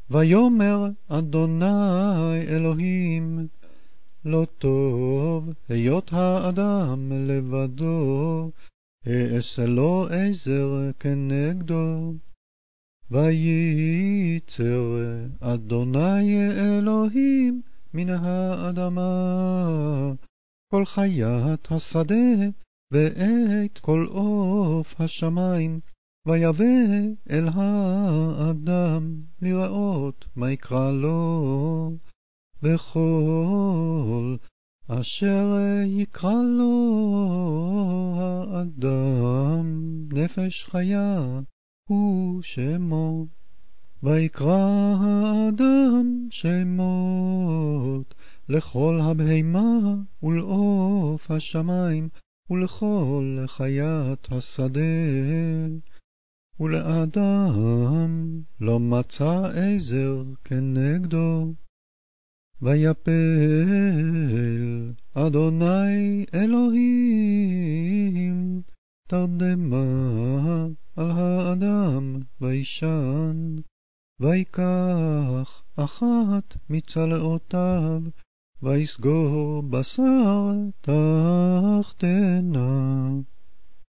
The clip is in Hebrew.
ויאמר אדוני אלוהים, לא טוב היות האדם לבדו, אעשה לו עזר כנגדו. וייצר אדוני אלוהים מן האדמה כל חיית השדה ואת כל עוף השמיים, ויבא אל האדם לראות מה יקרא לו, וכל אשר יקרא לו האדם נפש חיה הוא שמו. ויקרא האדם שמות לכל הבהמה ולעוף השמיים ולכל חיית השדה, ולאדם לא מצא עזר כנגדו. ויפל אדוני אלוהים תרדמה על האדם וישן, ויקח אחת מצלעותיו ויסגור בשר תחתנה.